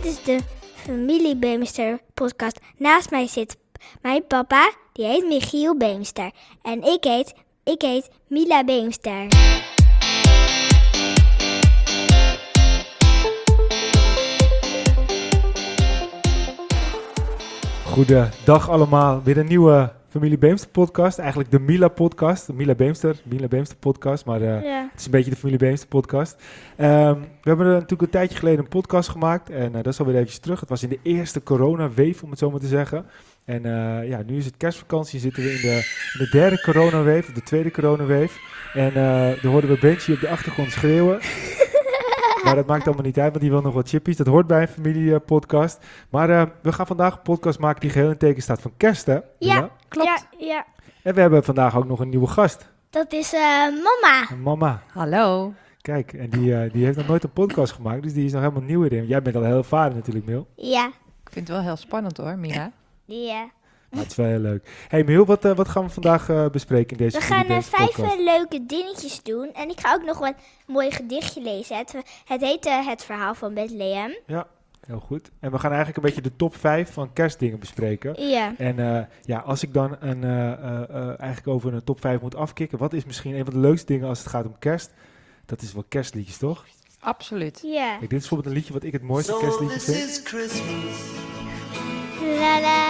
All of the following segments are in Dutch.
is de Familie Beemster podcast. Naast mij zit mijn papa, die heet Michiel Beemster. En ik heet Mila Beemster. Goedendag allemaal, weer een nieuwe Familie Beemster podcast. Eigenlijk de Mila podcast, de Mila Beemster podcast, maar het is een beetje de Familie Beemster podcast. We hebben natuurlijk een tijdje geleden een podcast gemaakt en dat is alweer eventjes terug. Het was in de eerste corona-wave, om het zo maar te zeggen. En nu is het kerstvakantie, zitten we in de derde corona-wave, de tweede corona-wave. En dan hoorden we Benji op de achtergrond schreeuwen. Maar dat maakt allemaal niet uit, want die wil nog wat chippies. Dat hoort bij een familiepodcast. Maar we gaan vandaag een podcast maken die geheel in het teken staat van kerst, hè? Ja, klopt. Ja. En we hebben vandaag ook nog een nieuwe gast. Dat is mama. Mama. Hallo. Kijk, en die heeft nog nooit een podcast gemaakt, dus die is nog helemaal nieuw erin. Jij bent al heel ervaren natuurlijk, Mil. Ja. Ik vind het wel heel spannend hoor, Mila. Ja. Maar het is wel heel leuk. Hey Mil, wat gaan we vandaag bespreken in deze We gaan podcast? 5 leuke dingetjes doen. En ik ga ook nog een mooi gedichtje lezen. Het heet Het verhaal van Bethlehem. Ja, heel goed. En we gaan eigenlijk een beetje de top 5 van kerstdingen bespreken. Ja. En als ik dan eigenlijk over een top 5 moet afkicken, wat is misschien een van de leukste dingen als het gaat om kerst? Dat is wel kerstliedjes, toch? Absoluut. Ja. Kijk, dit is bijvoorbeeld een liedje wat ik het mooiste kerstliedje vind. La la.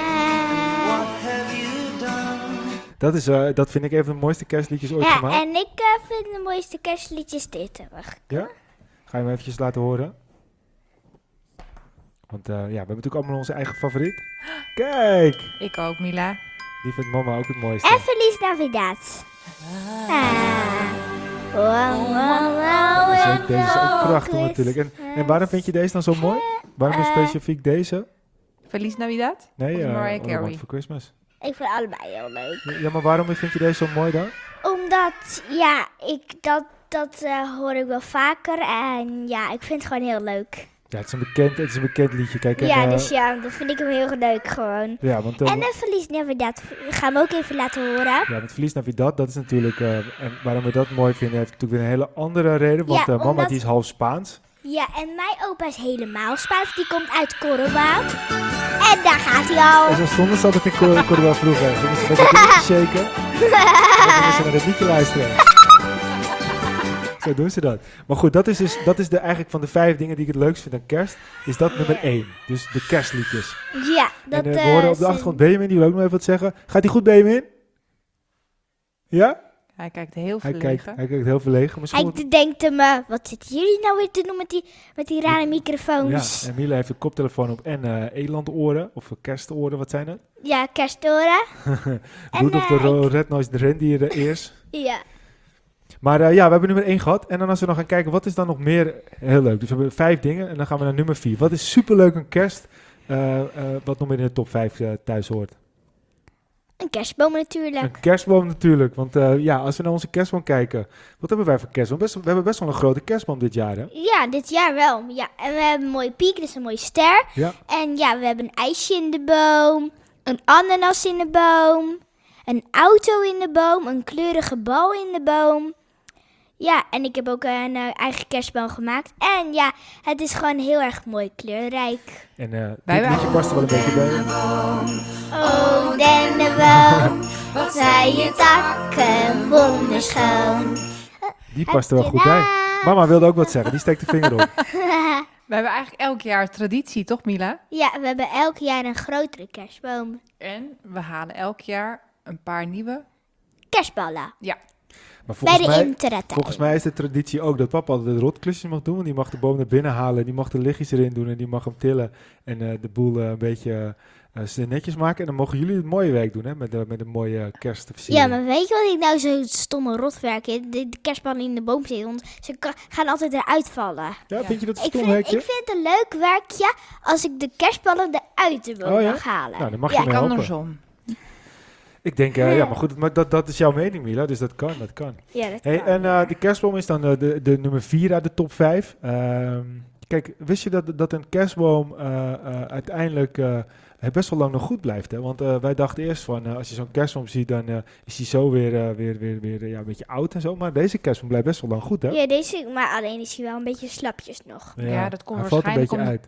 Dat vind ik even de mooiste kerstliedjes ooit Ja, gemaakt. en ik vind de mooiste kerstliedjes dit. Wacht. Ja? Ga je hem eventjes laten horen? Want we hebben natuurlijk allemaal onze eigen favoriet. Kijk! Ik ook, Mila. Die vindt mama ook het mooiste. En Feliz Navidad. Deze is ook prachtig natuurlijk. En waarom vind je deze dan zo mooi? Waarom is specifiek deze? Feliz Navidad? Nee, Of Mariah All I Want Carey? for Christmas. Ik vind allebei heel leuk. Ja, maar waarom vind je deze zo mooi dan? Omdat, dat hoor ik wel vaker. En ja, ik vind het gewoon heel leuk. Ja, het is een bekend liedje. Kijk, Dus dat vind ik hem heel leuk gewoon. Ja, want En Feliz Navidad gaan we ook even laten horen. ja, want Feliz Navidad, dat is natuurlijk... en waarom we dat mooi vinden, heeft natuurlijk weer een hele andere reden. Want Ja, mama omdat- die is half Spaans. Ja, en mijn opa is helemaal Spaans. Die komt uit Córdoba. En daar gaat hij al. En zo stonden ze altijd in Córdoba vroeger. Ze moesten met een dingetje shaken. En dan moesten ze naar het liedje luisteren. Zo doen ze dat. Maar goed, dat is eigenlijk van de 5 dingen die ik het leukst vind aan kerst, is dat nummer 1. Dus de kerstliedjes. Ja, dat En we horen op de achtergrond Benjamin, die wil ook nog even wat zeggen. Gaat hij goed, Benjamin? Ja? Hij kijkt heel Hij verlegen. kijkt heel verlegen. Misschien Hij denkt hem, wat zitten jullie nou weer te doen met die rare microfoons? ja, en Mila heeft een koptelefoon op en elandoren, of kerstoren, wat zijn dat? Ja, kerstoren. Rudolf de Red-Nosed Reindeer eerst. Ja. Maar we hebben nummer 1 gehad. En dan als we nog gaan kijken, wat is dan nog meer heel leuk? Dus we hebben 5 dingen en dan gaan we naar nummer 4. Wat is superleuk aan kerst, wat nog meer in de top 5 thuis hoort? Een kerstboom natuurlijk. Een kerstboom natuurlijk. Want als we naar onze kerstboom kijken, wat hebben wij voor kerstboom? We hebben best wel een grote kerstboom dit jaar, hè? Ja, dit jaar wel. Ja, en we hebben een mooie piek, dus een mooie ster. Ja. En ja, we hebben een ijsje in de boom, een ananas in de boom, een auto in de boom, een kleurige bal in de boom. Ja, en ik heb ook een eigen kerstboom gemaakt. En ja, het is gewoon heel erg mooi kleurrijk. En Wij dit liedje past er wel een beetje bij. Oh, dennenboom, wat zijn je takken wonderschoon. Die past er wel goed bij. Mama wilde ook wat zeggen, die steekt de vinger op. We hebben eigenlijk elk jaar traditie, toch Mila? Ja, we hebben elk jaar een grotere kerstboom. En we halen elk jaar een paar nieuwe. Kerstballen. Maar Bij de internet. volgens mij is de traditie ook dat papa altijd de rotklusjes mag doen. Want die mag de boom naar binnen halen, die mag de lichtjes erin doen en die mag hem tillen. En de boel een beetje netjes maken. En dan mogen jullie het mooie werk doen, hè, met een mooie kerstversiering. Ja, maar weet je wat ik nou zo stomme rotwerk in? De kerstballen in de boom zitten, want ze gaan altijd eruit vallen. Ja, vind je dat Ik stom, vind Hekje? het een leuk werkje als ik de kerstballen eruit de boom Oh ja? mag halen. Nou, dan mag Ja. je me helpen. Andersom. Ik denk, ja, maar goed, maar dat is jouw mening, Mila, dus dat kan. Ja, dat Hey, kan. en de kerstboom is dan de nummer 4 uit de top 5. Kijk, wist je dat een kerstboom uiteindelijk best wel lang nog goed blijft? Hè? Want wij dachten eerst van, als je zo'n kerstboom ziet, dan is die zo weer een beetje oud en zo. Maar deze kerstboom blijft best wel lang goed, hè? Ja, deze, maar alleen is hij wel een beetje slapjes nog. Ja, dat komt hij valt een waarschijnlijk beetje uit.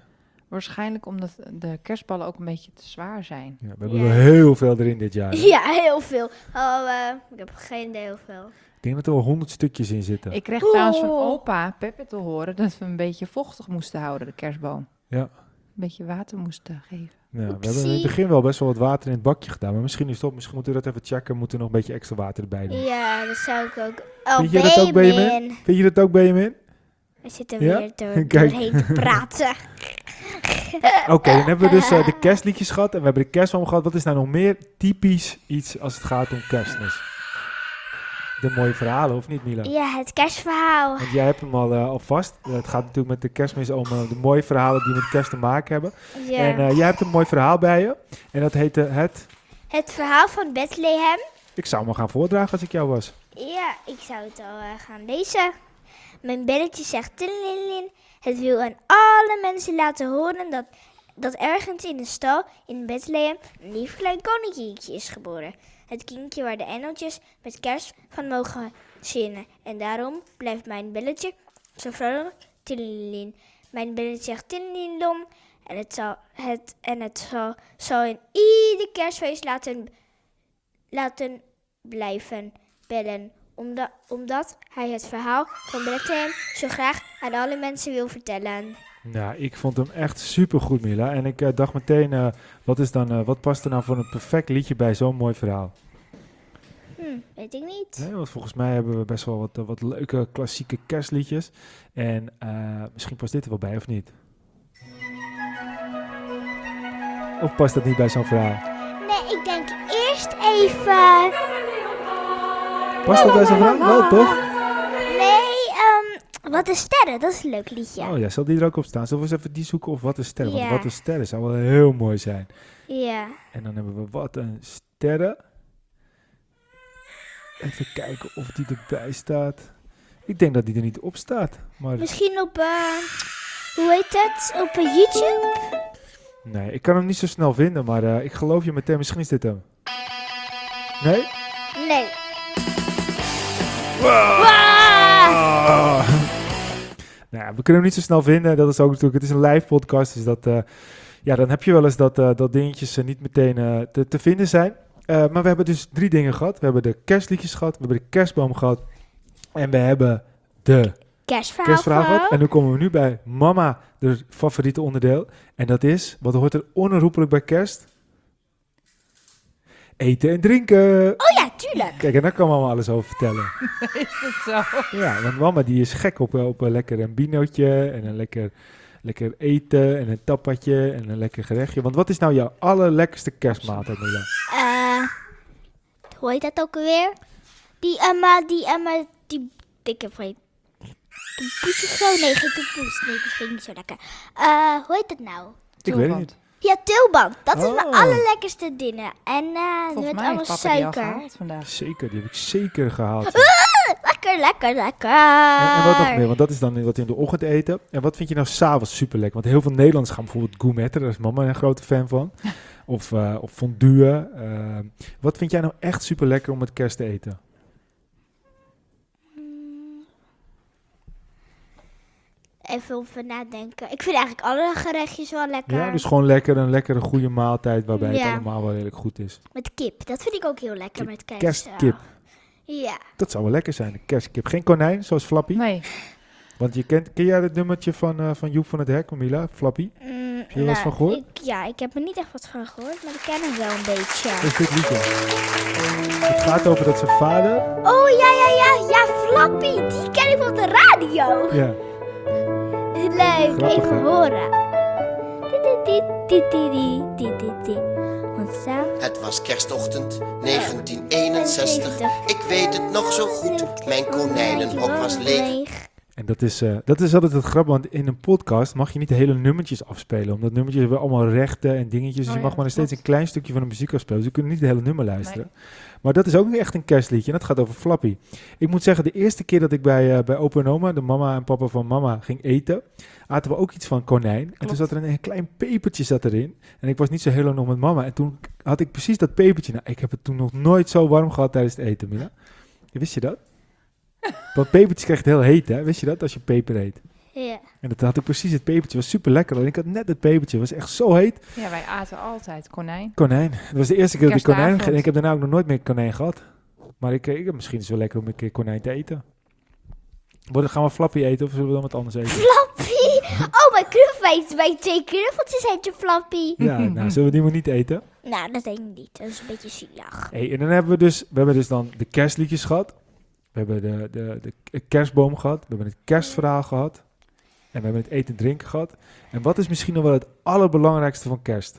Waarschijnlijk omdat de kerstballen ook een beetje te zwaar zijn. Ja, we hebben wel heel veel erin dit jaar. Hè? Ja, heel veel. Ik heb geen idee hoeveel. Ik denk dat er wel 100 stukjes in zitten. Ik kreeg trouwens van opa Peppe te horen dat we een beetje vochtig moesten houden, de kerstboom. Ja. Een beetje water moesten geven. Ja, we hebben in het begin wel best wel wat water in het bakje gedaan. Maar misschien is het op. Misschien moeten we dat even checken. Moeten we nog een beetje extra water erbij doen. Ja, dat zou ik ook. Vind je dat ook, Benjamin? Vind je dat ook, Benjamin? We zitten Ja? weer Kijk. doorheen te praten. Oké, dan hebben we dus de kerstliedjes gehad. En we hebben de kerstboom gehad. Wat is nou nog meer typisch iets als het gaat om kerstmis? De mooie verhalen, of niet, Mila? Ja, het kerstverhaal. Want jij hebt hem al vast. Het gaat natuurlijk met de kerstmis om de mooie verhalen die met kerst te maken hebben. Ja. En jij hebt een mooi verhaal bij je. En dat heette Het verhaal van Bethlehem. Ik zou hem al gaan voordragen als ik jou was. Ja, ik zou het al gaan lezen. Mijn belletje zegt tinnelinlin. Het wil aan alle mensen laten horen dat ergens in een stal in Bethlehem een lief klein koninkje is geboren. Het kindje waar de engeltjes met kerst van mogen zingen. En daarom blijft mijn belletje zo vrolijk tinnelinlin. Mijn belletje zegt tinnelinlom. En het zal in ieder kerstfeest laten blijven bellen. Omdat hij het verhaal van Bethlehem zo graag aan alle mensen wil vertellen. Nou, ik vond hem echt supergoed, Mila. En ik dacht meteen, wat past er nou voor een perfect liedje bij zo'n mooi verhaal? Weet ik niet. Nee, want volgens mij hebben we best wel wat leuke klassieke kerstliedjes. En misschien past dit er wel bij, of niet? Of past dat niet bij zo'n verhaal? Nee, ik denk eerst even... Past dat bij zo'n verhaal? Wel, toch? Nee, Wat is sterren? Dat is een leuk liedje. Oh ja, zal die er ook op staan? Zullen we eens even die zoeken of Wat een sterren? Want Ja. Wat een sterren zou wel heel mooi zijn. Ja. En dan hebben we Wat een sterren. Even kijken of die erbij staat. Ik denk dat die er niet op staat. Maar Misschien op... hoe heet het? Op YouTube? nee, ik kan hem niet zo snel vinden. Maar ik geloof je meteen. Misschien is dit hem. Nee? Nee. Ah. Nou, we kunnen hem niet zo snel vinden. Dat is ook natuurlijk, het is een live podcast. Dus dat, dan heb je wel eens dat dingetjes niet meteen te vinden zijn. Maar we hebben dus 3 dingen gehad. We hebben de kerstliedjes gehad. We hebben de kerstboom gehad. En we hebben de kerstverhaal gehad. En nu komen we nu bij mama, de favoriete onderdeel. En dat is, wat hoort er onherroepelijk bij kerst? Eten en drinken. Oh ja, tuurlijk. Kijk, en daar kan mama alles over vertellen. Is dat zo? Ja, want mama die is gek op een lekker een binootje en een lekker eten en een tapatje en een lekker gerechtje. Want wat is nou jouw allerlekkerste kerstmaaltijd, Mila? Hoe heet dat ook alweer? Die dikke vreet. Toepoes of zo? Nee, geen toepoes. Nee, dat vind ik niet zo lekker. Hoe heet dat nou? Ik weet het niet. Ja, tulband. Dat is mijn Oh. allerlekkerste dingen. En Volgens met mij allemaal heeft papa die al suiker. gehaald vandaag. Zeker, die heb ik zeker gehaald. Lekker. En wat nog meer? Want dat is dan wat we in de ochtend eten. En wat vind je nou s'avonds super lekker? Want heel veel Nederlanders gaan bijvoorbeeld gourmetten. Daar is mama een grote fan van. Of fondue. Wat vind jij nou echt super lekker om met kerst te eten? Even over nadenken. Ik vind eigenlijk alle gerechtjes wel lekker. Ja, dus gewoon een lekkere goede maaltijd waarbij het Ja. allemaal wel redelijk goed is. Met kip. Dat vind ik ook heel lekker met kerst. Kerstkip. Ja. Dat zou wel lekker zijn, een kerstkip. Geen konijn, zoals Flappy. Nee. Want ken jij het nummertje van Joep van het Hek, Mila? Flappy? Heb je er wel eens van gehoord? Ik heb er niet echt wat van gehoord, maar ik ken hem wel een beetje. Dat is dit liedje. Het gaat over dat zijn vader... Oh, ja, Flappy. Die ken ik op de radio. Ja, Leuk, Grappig, even hè? horen. Want samen... Het was kerstochtend 1961. Ik weet het nog zo goed. Mijn konijnenhok was leeg. en dat is altijd het grappige, want in een podcast mag je niet de hele nummertjes afspelen. Omdat nummertjes hebben allemaal rechten en dingetjes. Dus Oh je ja, mag maar steeds klopt. een klein stukje van de muziek afspelen. Dus we kunnen niet het hele nummer luisteren. Maar dat is ook echt een kerstliedje en dat gaat over Flappy. Ik moet zeggen, de eerste keer dat ik bij opa en oma, de mama en papa van mama, ging eten, aten we ook iets van konijn. En toen zat er een klein pepertje erin. En ik was niet zo heel lang nog met mama. En toen had ik precies dat pepertje. Nou, ik heb het toen nog nooit zo warm gehad tijdens het eten, Mila. Wist je dat? Want pepertjes krijgt heel heet, hè? Wist je dat, als je peper eet? Ja. En dat had ik precies het pepertje. Was super lekker. En ik had net het pepertje. Het was echt zo heet. Ja, wij aten altijd konijn. Konijn. Dat was de eerste keer dat ik konijn Kerstavond. gegeten. Ik heb daarna ook nog nooit meer konijn gehad. Maar misschien is het wel lekker om een keer konijn te eten. Gaan we Flappy eten of zullen we dan wat anders eten? Flappy! Oh, mijn knuffel, mijn 2 knuffeltjes heet je Flappy. Ja, nou, zullen we die maar niet eten? Nou, dat denk ik niet. Dat is een beetje zielig. Hey, en dan hebben we dus dan de kerstliedjes gehad. We hebben de kerstboom gehad. We hebben het kerstverhaal gehad. En we hebben het eten en drinken gehad. En wat is misschien nog wel het allerbelangrijkste van kerst?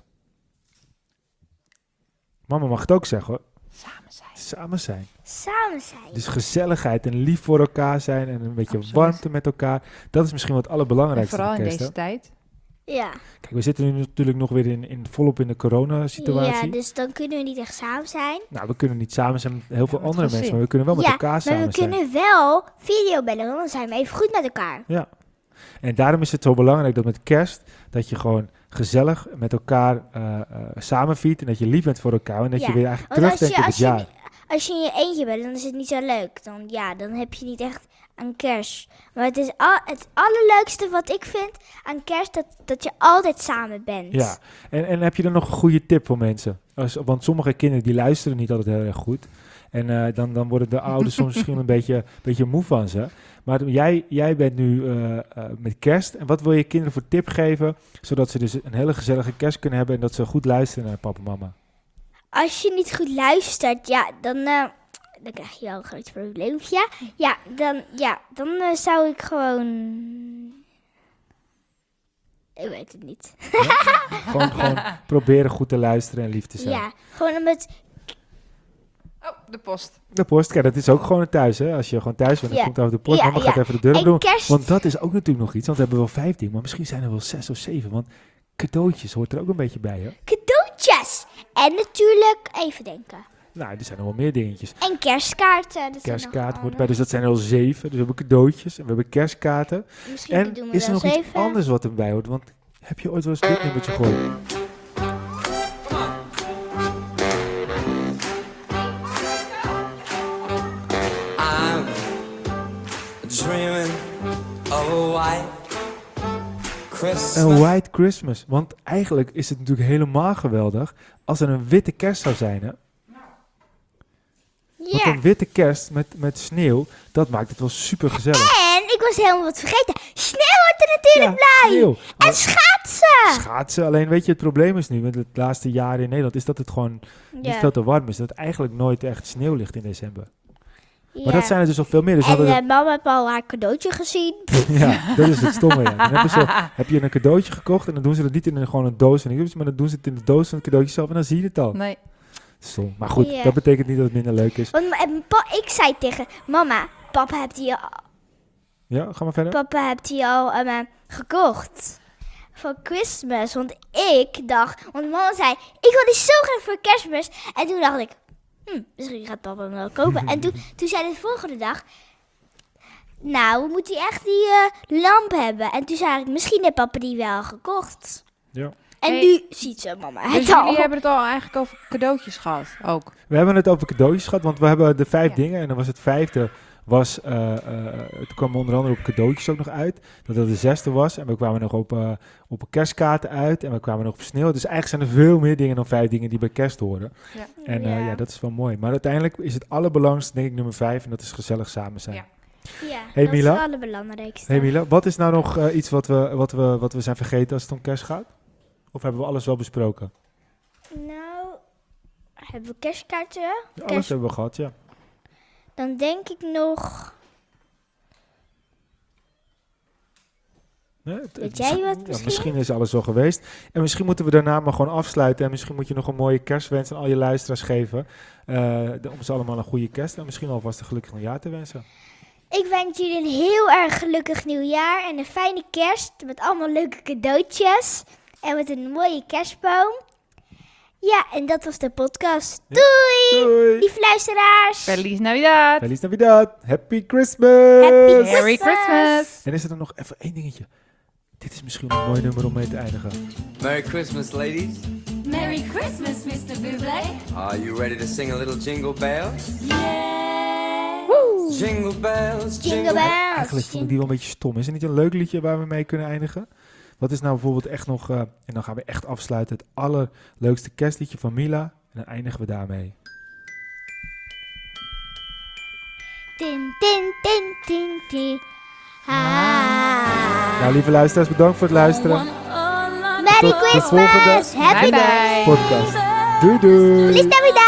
Mama mag het ook zeggen hoor. Samen zijn. Samen zijn. Samen zijn. Dus gezelligheid en lief voor elkaar zijn en een beetje Absoluut. warmte met elkaar. Dat is misschien wel het En allerbelangrijkste vooral van in kerst. deze Hè? tijd. Ja. Kijk, we zitten nu natuurlijk nog weer volop in de coronasituatie. Ja, dus dan kunnen we niet echt samen zijn. Nou, we kunnen niet samen zijn met heel veel met andere gezin. mensen, maar we kunnen wel met elkaar maar samen we zijn. kunnen wel videobellen, want dan zijn we even goed met elkaar. Ja. En daarom is het zo belangrijk dat met kerst, dat je gewoon gezellig met elkaar samen viert en dat je lief bent voor elkaar en dat Ja, je weer eigenlijk Want terugdenkt op het jaar. als je in je eentje bent, dan is het niet zo leuk. Dan heb je niet echt aan kerst. Maar het is het allerleukste wat ik vind aan kerst, dat je altijd samen bent. Ja, en heb je dan nog een goede tip voor mensen? Want sommige kinderen die luisteren niet altijd heel erg goed. En dan worden de ouders soms misschien een beetje moe van ze. Maar jij bent nu met kerst. En wat wil je kinderen voor tip geven, zodat ze dus een hele gezellige kerst kunnen hebben en dat ze goed luisteren naar papa en mama? Als je niet goed luistert, ja, dan krijg je wel een groot probleempje. Dan zou ik gewoon... Ik weet het niet. Gewoon proberen goed te luisteren en lief te zijn. Ja, gewoon omdat... Oh, de post. De post, kijk, dat is ook gewoon thuis, hè. Als je gewoon thuis bent, dan Ja. komt over de post. Ja, Mama gaat ja. even de deur En doen. kerst... Want dat is ook natuurlijk nog iets. Want we hebben wel 5 dingen, maar misschien zijn er wel 6 of 7. Want cadeautjes hoort er ook een beetje bij, hè. Cadeautjes! En natuurlijk, even denken. Nou, er zijn nog wel meer dingetjes. En kerstkaarten. dat zijn Kerstkaart nog hoort erbij, dus dat zijn er al 7. Dus we hebben cadeautjes en we hebben kerstkaarten. Misschien En doen we is er wel nog 7. iets anders wat erbij hoort? Want heb je ooit wel eens dit nummertje gehoord? I'm dreaming of a white Christmas. Een White Christmas. Want eigenlijk is het natuurlijk helemaal geweldig als er een witte kerst zou zijn, hè? Want Ja. een witte kerst met sneeuw, dat maakt het wel super gezellig. En ik was helemaal wat vergeten. Sneeuw hoort er natuurlijk bij. sneeuw. En schaatsen. Schaatsen, alleen weet je, het probleem is nu met het laatste jaar in Nederland, is dat het gewoon niet veel te warm is. Dat het eigenlijk nooit echt sneeuw ligt in december. Maar dat zijn er dus al veel meer. Dus En hadden we- mama heeft al haar cadeautje gezien. ja, dat is het stomme. Ja. Dan heb je een cadeautje gekocht en dan doen ze dat niet in gewoon een doos van de maar dan doen ze het in de doos van het cadeautje zelf en dan zie je het al. Nee. Stom. Maar goed, Ja. dat betekent niet dat het minder leuk is. Want ik zei tegen mama, papa hebt Ja, ga maar verder. die al gekocht. Voor Christmas. Want ik dacht, want mama zei, ik wil die zo graag voor Kerstmis. En toen dacht ik, misschien gaat papa hem wel kopen. En toen zei hij de volgende dag, nou, we moeten echt die lamp hebben. En toen zei ik, misschien heeft papa die wel gekocht. Ja. En Hey, nu ziet ze mama Dus het al. jullie hebben het al eigenlijk over cadeautjes gehad, ook. We hebben het over cadeautjes gehad, want we hebben de 5 Ja. dingen en dan was het 5e. Het kwam onder andere op cadeautjes ook nog uit. Dat het de 6e was. En we kwamen nog op kerstkaarten uit. En we kwamen nog op sneeuw. Dus eigenlijk zijn er veel meer dingen dan 5 dingen die bij kerst horen. Ja. En Ja. dat is wel mooi. Maar uiteindelijk is het allerbelangrijkste denk ik nummer 5. En dat is gezellig samen zijn. Ja. Ja, Hey, dat Mila? is het allerbelangrijkste. Hey Mila, wat is nou nog iets wat we zijn vergeten als het om kerst gaat? Of hebben we alles wel besproken? Nou, hebben we kerstkaarten? Ja, alles hebben we gehad, ja. Dan denk ik nog... Ja, Weet jij wat ja, misschien? misschien is alles al geweest. En misschien moeten we daarna maar gewoon afsluiten. En misschien moet je nog een mooie kerstwens aan al je luisteraars geven. Om ze allemaal een goede kerst en misschien alvast een gelukkig nieuwjaar te wensen. Ik wens jullie een heel erg gelukkig nieuwjaar en een fijne kerst met allemaal leuke cadeautjes. En met een mooie kerstboom. Ja, en dat was de podcast. Ja. Doei! Doei! Lieve luisteraars! Feliz Navidad! Feliz Navidad! Happy Christmas! Happy Merry Christmas! En is er dan nog even één dingetje? Dit is misschien een mooi nummer om mee te eindigen. Merry Christmas, ladies. Merry Christmas, Mr. Bublé. Are you ready to sing a little jingle bells? Yeah. Woe! Jingle bells, Jingle bells. Eigenlijk vond ik die wel een beetje stom. Is er niet een leuk liedje waar we mee kunnen eindigen? Wat is nou bijvoorbeeld echt nog... en dan gaan we echt afsluiten. Het allerleukste kerstliedje van Mila. En dan eindigen we daarmee. Tin, tin, tin, tin, tin. Nou, lieve luisteraars, bedankt voor het luisteren. Merry Tot de volgende Christmas! Happy Bye Day! bye. podcast. Doei doei! Feliz Navidad!